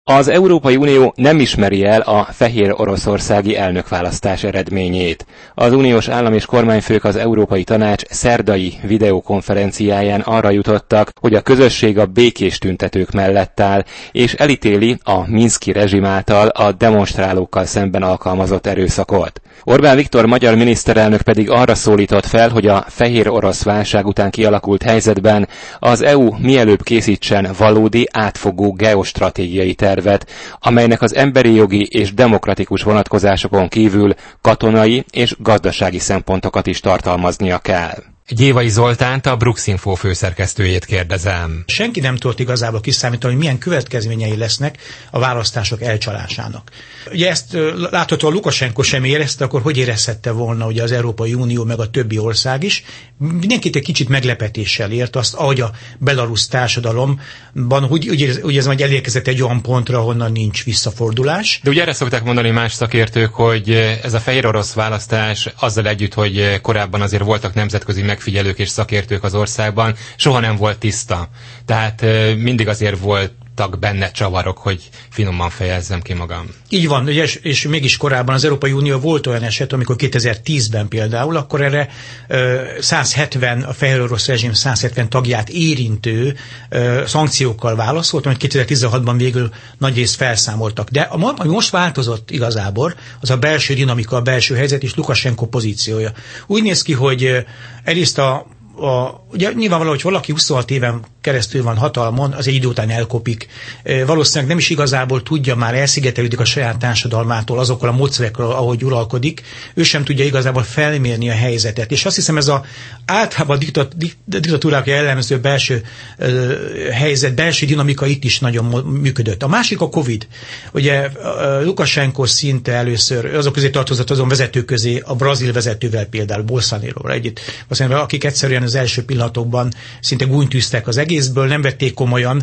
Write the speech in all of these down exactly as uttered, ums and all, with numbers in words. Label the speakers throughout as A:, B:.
A: Az Európai Unió nem ismeri el a fehér oroszországi elnökválasztás eredményét. Az uniós állam és kormányfők az Európai Tanács szerdai videokonferenciáján arra jutottak, hogy a közösség a békés tüntetők mellett áll, és elítéli a minszki rezsim által a demonstrálókkal szemben alkalmazott erőszakot. Orbán Viktor magyar miniszterelnök pedig arra szólított fel, hogy a fehér orosz válság után kialakult helyzetben az é u mielőbb készítsen valódi, átfogó geostratégiai tervet, amelynek az emberi jogi és demokratikus vonatkozásokon kívül katonai és gazdasági szempontokat is tartalmaznia kell. Gyévai Zoltánt, a Bruxinfo főszerkesztőjét kérdezem.
B: Senki nem tudott igazából kiszámítani, hogy milyen következményei lesznek a választások elcsalásának. Ugye ezt láthatóan Lukasenko sem érezte, akkor hogy érezhette volna ugye az Európai Unió meg a többi ország is. Mindenkit egy kicsit meglepetéssel ért azt, ahogy a belarusz társadalomban úgy, úgy, érez, úgy érzem, hogy elérkezett egy olyan pontra, ahonnan nincs visszafordulás.
A: De ugye erre szokták mondani más szakértők, hogy ez a fehér orosz választás azzal együtt, hogy korábban azért voltak nemzetközi megfigyelők és szakértők az országban, soha nem volt tiszta. Tehát mindig azért voltak benne csavarok, hogy finoman fejezzem ki magam.
B: Így van, ugye, és, és mégis korábban az Európai Unió volt olyan eset, amikor kétezer-tízben például, akkor erre ö, száz hetven, a fehér orosz rezsim száz hetven tagját érintő ö, szankciókkal válaszolt, amit kétezer-tizenhatban végül nagyrészt felszámoltak. De ami most változott igazából, az a belső dinamika, a belső helyzet és Lukasenko pozíciója. Úgy néz ki, hogy egyrészt a A, ugye nyilvánvaló, hogy valaki huszonhat éven keresztül van hatalmon, az egy idő után elkopik. E, valószínűleg nem is igazából tudja, már elszigetelődik a saját társadalmától, azokkal a módszerekkel, ahogy uralkodik. Ő sem tudja igazából felmérni a helyzetet. És azt hiszem, ez az általában diktat, diktatúrákra jellemző belső e, helyzet, belső dinamika itt is nagyon működött. A másik a Covid. Ugye Lukasenko szinte először azok közé tartozott azon vezetők közé, a brazil vezetővel például, Bolsonaróval együtt, akik egyszerűen az első pillanatokban szinte gúnytűztek az egészből, nem vették komolyan,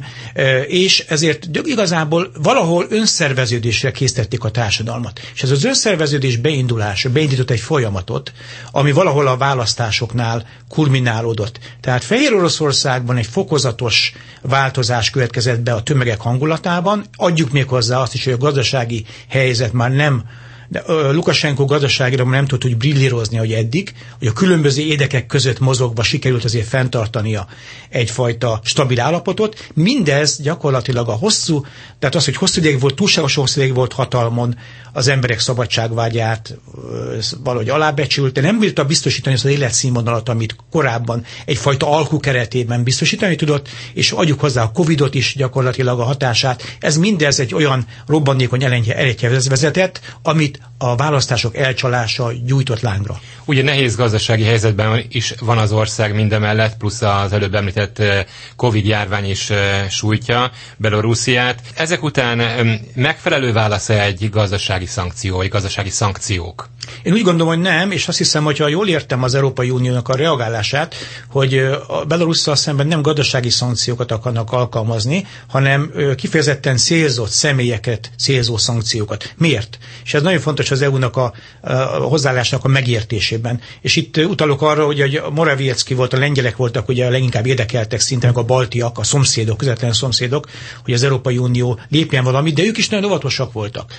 B: és ezért igazából valahol önszerveződésre késztették a társadalmat. És ez az önszerveződés beindulása, beindított egy folyamatot, ami valahol a választásoknál kulminálódott. Tehát Fehér Oroszországban egy fokozatos változás következett be a tömegek hangulatában, adjuk még hozzá azt is, hogy a gazdasági helyzet már nem de uh, Lukasenko gazdaságira nem tud úgy brillírozni, hogy eddig, hogy a különböző érdekek között mozogva sikerült azért fenntartania egyfajta stabil állapotot. Mindez gyakorlatilag a hosszú, tehát az, hogy hosszú ideig volt, túlságosan hosszú ideig volt hatalmon, az emberek szabadságvágyát uh, valahogy alábecsült, de nem bírta biztosítani azt az életszínvonalat, amit korábban egyfajta alkú keretében biztosítani tudott, és adjuk hozzá a Covidot is gyakorlatilag a hatását. Ez mindez egy olyan robbanékony eletje vezetett, amit a választások elcsalása gyújtott lángra.
A: Ugye nehéz gazdasági helyzetben is van az ország mindemellett, plusz az előbb említett Covid járvány is sújtja Belorussziát. Ezek után megfelelő válasz egy gazdasági szankció, egy gazdasági szankciók?
B: Én úgy gondolom, hogy nem, és azt hiszem, hogyha jól értem az Európai Uniónak a reagálását, hogy a Belarusszal szemben nem gazdasági szankciókat akarnak alkalmazni, hanem kifejezetten célzott személyeket célzó szankciókat. Miért? És ez nagyon fontos az é u-nak a, a hozzáállásnak a megértésében. És itt utalok arra, hogy a Morawiecki volt, a lengyelek voltak ugye a leginkább érdekeltek szinte, meg a baltiak, a szomszédok, közvetlen szomszédok, hogy az Európai Unió lépjen valamit, de ők is nagyon óvatosak voltak.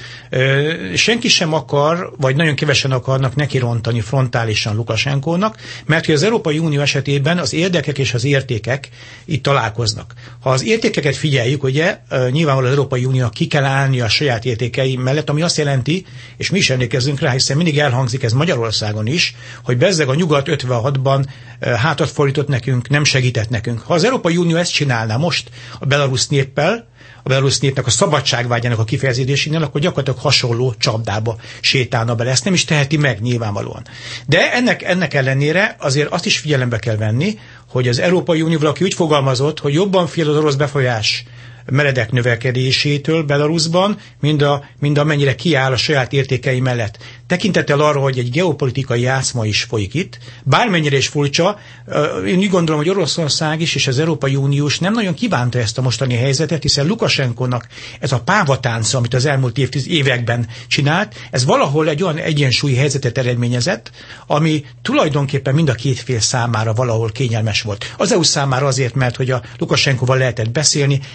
B: Senki sem akar, vagy nagyon kevesen akarnak nekirontani frontálisan Lukasenkónak, mert hogy az Európai Unió esetében az érdekek és az értékek itt találkoznak. Ha az értékeket figyeljük, ugye nyilvánvalóan az Európai Uniónak ki kell állni a saját értékei mellett, ami azt jelenti, és mi is emlékezzünk rá, hiszen mindig elhangzik ez Magyarországon is, hogy bezzeg a nyugat ötvenhatban hátat fordított nekünk, nem segített nekünk. Ha az Európai Unió ezt csinálná most a belarusz néppel, a belarusz népnek a szabadságvágyának a kifejezésénél, akkor gyakorlatilag hasonló csapdába sétálna bele. Ezt nem is teheti meg nyilvánvalóan. De ennek, ennek ellenére azért azt is figyelembe kell venni, hogy az Európai Unió valaki úgy fogalmazott, hogy jobban fél az orosz befolyás meredek növekedésétől Belarusban, mind, a, mind amennyire kiáll a saját értékei mellett. Tekintettel arra, hogy egy geopolitikai játszma is folyik itt, bármennyire is furcsa, én úgy gondolom, hogy Oroszország is és az Európai Unió is nem nagyon kívánta ezt a mostani helyzetet, hiszen Lukasenkónak ez a pávatánca, amit az elmúlt évtiz, években csinált, ez valahol egy olyan egyensúlyi helyzetet eredményezett, ami tulajdonképpen mind a két fél számára valahol kényelmes volt. Az é u számára azért, mert hogy a Lukasenkóval lehetett beszélni, ugye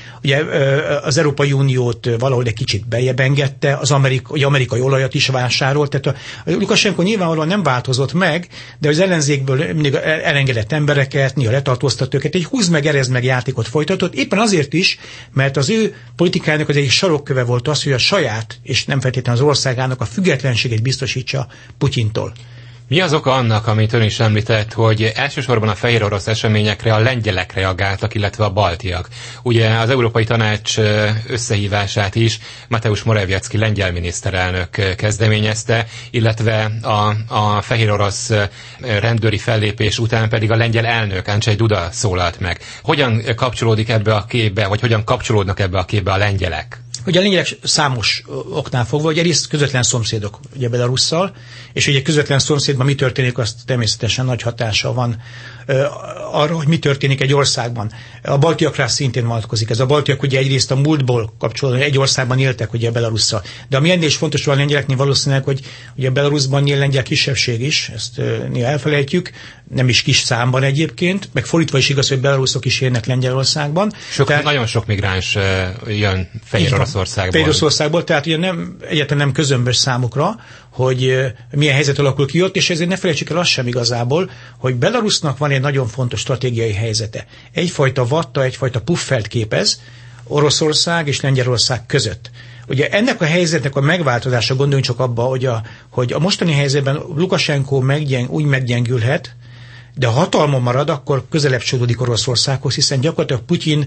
B: az Európai Uniót valahol egy kicsit beljebb engedte, az amerikai, amerikai olajat is vásárolt, tehát a Lukasenko nyilvánvalóan nem változott meg, de az ellenzékből mindig elengedett embereket, néha letartóztat őket, egy húz meg, erezd meg játékot folytatott, éppen azért is, mert az ő politikájának az egyik sarokköve volt az, hogy a saját, és nem feltétlenül az országának a függetlenségét biztosítsa Putyintól.
A: Mi az oka annak, amit ön is említett, hogy elsősorban a fehér orosz eseményekre a lengyelek reagáltak, illetve a baltiak? Ugye az Európai Tanács összehívását is Mateusz Morawiecki lengyel miniszterelnök kezdeményezte, illetve a, a fehér orosz rendőri fellépés után pedig a lengyel elnök Andrzej Duda szólalt meg. Hogyan kapcsolódik ebbe a képbe, vagy hogyan kapcsolódnak ebbe a képbe a lengyelek?
B: Ugye a lengyelek számos oknál fogva, hogy egyrészt közvetlen szomszédok ugye Belarusszal, és ugye közvetlen szomszédban mi történik, azt természetesen nagy hatása van ö, arra, hogy mi történik egy országban. A baltiakra szintén vonatkozik. Ez a baltiak ugye egyrészt a múltból kapcsolódóan egy országban éltek ugye Belarusszal. De ami ennél is fontos van a lengyeleknél valószínűleg, hogy ugye Belarusban él lengyel kisebbség is, ezt ö, néha elfelejtjük, nem is kis számban egyébként, meg fordítva is igaz, hogy belaruszok is élnek Lengyelországban.
A: Sok, tehát, nagyon sok migráns uh, jön Fehér Oroszországból.
B: Fehér Oroszországból, tehát ugye nem, egyáltalán nem közömbös számukra, hogy uh, milyen helyzet alakul ki ott, és ezért ne felejtsük el azt sem igazából, hogy Belarusnak van egy nagyon fontos stratégiai helyzete. Egyfajta vatta, egyfajta puffert képez Oroszország és Lengyelország között. Ugye ennek a helyzetnek a megváltozása, gondoljunk csak abba, hogy a, hogy a mostani helyzetben Lukasenko meggyeng, úgy meggyengülhet, de ha hatalmon marad, akkor közelebb sodódik Oroszországhoz, hiszen gyakorlatilag Putyin,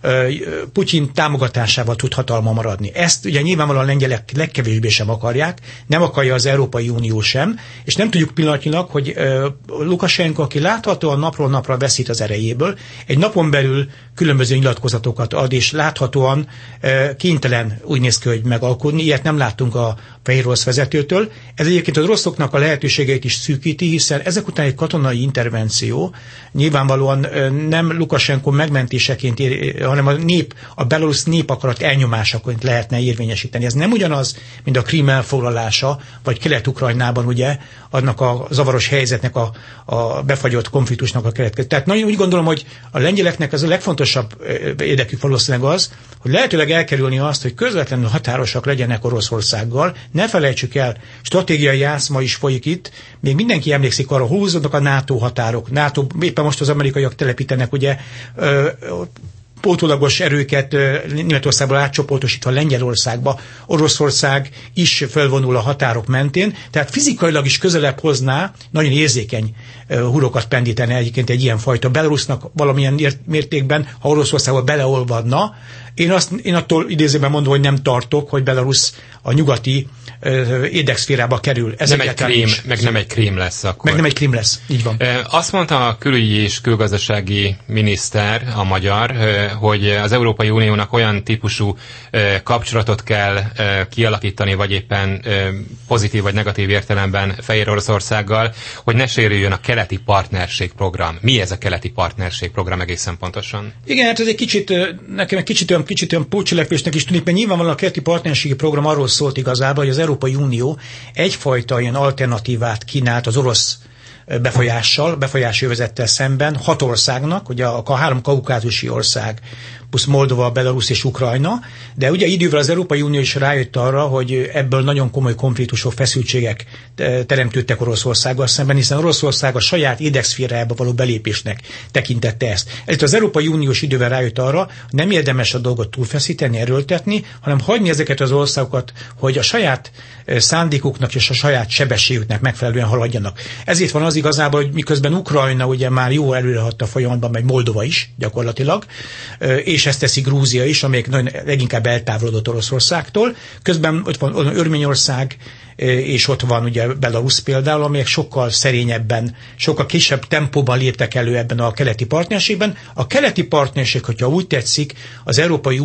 B: Putyin támogatásával tud hatalma maradni. Ezt ugye nyilvánvalóan a lengyelek legkevésbé sem akarják, nem akarja az Európai Unió sem, és nem tudjuk pillanatnyilag, hogy Lukasenko, aki láthatóan napról napra veszít az erejéből, egy napon belül különböző nyilatkozatokat ad, és láthatóan kénytelen úgy néz ki, hogy megalkodni. Ilyet nem láttunk a fehér orosz vezetőtől. Ez egyébként az oroszoknak a lehetőségeit is szűkíti, hiszen ezek után egy katonai intervenció nyilvánvalóan nem Lukasenko megmentéseként, hanem a nép, a belarusz nép akarat elnyomásaként lehetne érvényesíteni. Ez nem ugyanaz, mint a Krím elfoglalása, vagy Kelet-Ukrajnában ugye, annak a zavaros helyzetnek, a, a befagyott konfliktusnak a keletkező. Tehát nagyon úgy gondolom, hogy a lengyeleknek ez a legfontosabb érdekük valószínűleg az, hogy lehetőleg elkerülni azt, hogy közvetlenül határosak legyenek Oroszországgal. Ne felejtsük el, stratégiai játszma is folyik itt, még mindenki emlékszik arra, húzódnak a NATO határok. NATO, éppen most az amerikaiak telepítenek ugye ö, pótolagos erőket Németországból átcsoportosítva Lengyelországba, Oroszország is felvonul a határok mentén, tehát fizikailag is közelebb hozná, nagyon érzékeny hurokat pendítene egyébként egy ilyen fajta Belarusnak valamilyen mértékben, ha Oroszországba beleolvadna. Én, azt, én attól idézőben mondom, hogy nem tartok, hogy Belarus a nyugati érdekszférába kerül. Ez
A: nem egy krím, meg nem egy krím lesz akkor.
B: Meg nem egy krím lesz, így van.
A: Azt mondta a külügyi és külgazdasági miniszter, a magyar, hogy az Európai Uniónak olyan típusú kapcsolatot kell kialakítani, vagy éppen pozitív vagy negatív értelemben Fehér Oroszországgal, hogy ne sérüljön a keleti partnerség program. Mi ez a keleti partnerség program egészen pontosan?
B: Igen, hát ez egy kicsit, nekem egy kicsit olyan, kicsit olyan pótcselekvésnek is tűnik, mert nyilvánvalóan a keleti partnerségi program arról szólt igazából, hogy az Európai Unió egyfajta ilyen alternatívát kínált az orosz befolyással, befolyási övezettel szemben hat országnak, ugye a, a három kaukázusi ország, plusz Moldova, Belarus és Ukrajna, de ugye idővel az Európai Unió is rájött arra, hogy ebből nagyon komoly konfliktusok, feszültségek teremtődtek Oroszországgal szemben, hiszen Oroszország a saját érdekszférájába való belépésnek tekintette ezt. Ezért az Európai Uniós idővel rájött arra, hogy nem érdemes a dolgot túlfeszíteni, erőltetni, hanem hagyni ezeket az országokat, hogy a saját szándékuknak és a saját sebességüknek megfelelően haladjanak. Ezért van az igazából, hogy miközben Ukrajna ugye már jó előre hadt a folyamatban, meg Moldova is gyakorlatilag, és ezt teszi Grúzia is, amelyik nagyon leginkább eltávolodott Oroszországtól. Közben ott van Örményország, és ott van ugye Belarus például, amelyek sokkal szerényebben, sokkal kisebb tempóban léptek elő ebben a keleti partnerségben. A keleti partnerség, hogyha úgy tetszik, az Európai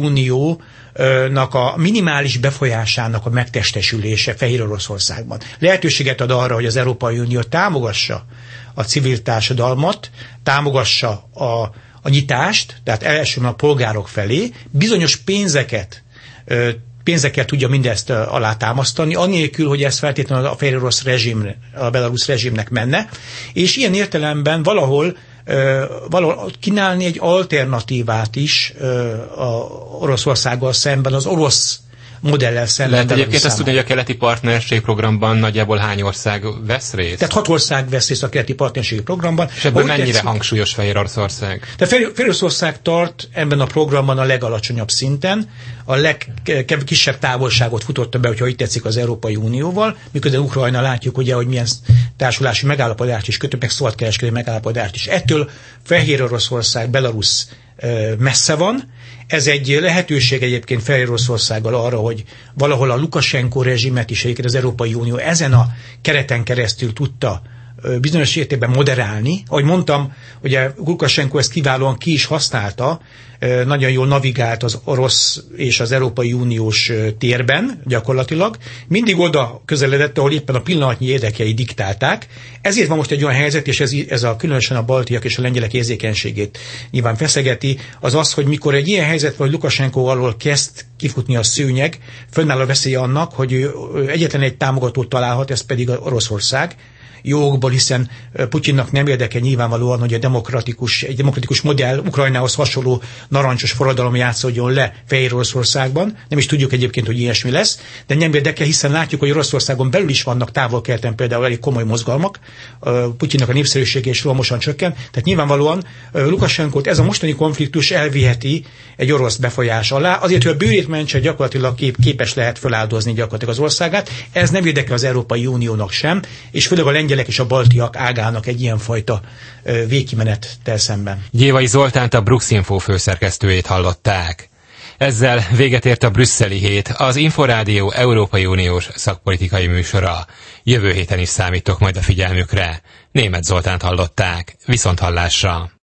B: Uniónak a minimális befolyásának a megtestesülése Fehér Oroszországban. Lehetőséget ad arra, hogy az Európai Unió támogassa a civil társadalmat, támogassa a, a nyitást, tehát elsősorban a polgárok felé, bizonyos pénzeket pénzekkel tudja mindezt alátámasztani, anélkül, hogy ez feltétlenül a fehér orosz rezsim, a belarusz rezsimnek menne, és ilyen értelemben valahol valahol kínálni egy alternatívát is a Oroszországgal szemben, az orosz modellel szemben.
A: Lehet egyébként azt tudni, hogy a keleti partnerség programban nagyjából hány ország vesz részt?
B: Tehát hat ország vesz részt a keleti partnerségi programban.
A: És ebből mennyire tetszik, hangsúlyos Fehér Oroszország?
B: Tehát Fehér Oroszország tart ebben a programban a legalacsonyabb szinten, a legkisebb távolságot futotta be, hogyha itt tetszik, az Európai Unióval, miközben Ukrajna látjuk ugye, hogy milyen társulási megállapodást is kötött, meg szabadkereskedelmi megállapodást is. Ettől Fehér Oroszország, Belarus messze van. Ez egy lehetőség egyébként Fehér Oroszországgal arra, hogy valahol a Lukasenko rezsimet is egyébként az Európai Unió ezen a kereten keresztül tudta bizonyos értékben moderálni. Ahogy mondtam, ugye Lukasenko ezt kiválóan ki is használta, nagyon jól navigált az orosz és az Európai Uniós térben gyakorlatilag. Mindig oda közeledett, ahol éppen a pillanatnyi érdekei diktálták. Ezért van most egy olyan helyzet, és ez, ez a különösen a baltiak és a lengyelek érzékenységét nyilván feszegeti, az az, hogy mikor egy ilyen helyzet vagy Lukasenko alól kezd kifutni a szőnyeg, fönnáll a veszély annak, hogy ő egyetlen egy támogatót találhat, ez pedig az Oroszország. Jogból, hiszen Putyinnak nem érdeke nyilvánvalóan, hogy a demokratikus, egy demokratikus modell Ukrajnához hasonló narancsos forradalom játszódjon le Fehér Oroszországban. Nem is tudjuk egyébként, hogy ilyesmi lesz, de nem érdeke, hiszen látjuk, hogy Oroszországon belül is vannak távol-keleten például elég komoly mozgalmak. Putyinnak a népszerűsége is romosan csökken. Tehát nyilvánvalóan Lukasenkót ez a mostani konfliktus elviheti egy orosz befolyás alá. Azért, hogy a bőrét mentse, gyakorlatilag kép, képes lehet feláldozni gyakorlatilag az országát. Ez nem érdeke az Európai Uniónak sem, és főleg a lengyelek és a baltiak ágának egy ilyenfajta végkimenettel szemben.
A: Gyévai Zoltánt, a Bruxinfo főszerkesztőjét hallották. Ezzel véget ért a brüsszeli hét, az Inforádió Európai Uniós szakpolitikai műsora. Jövő héten is számítok majd a figyelmükre. Németh Zoltánt hallották. Viszonthallásra!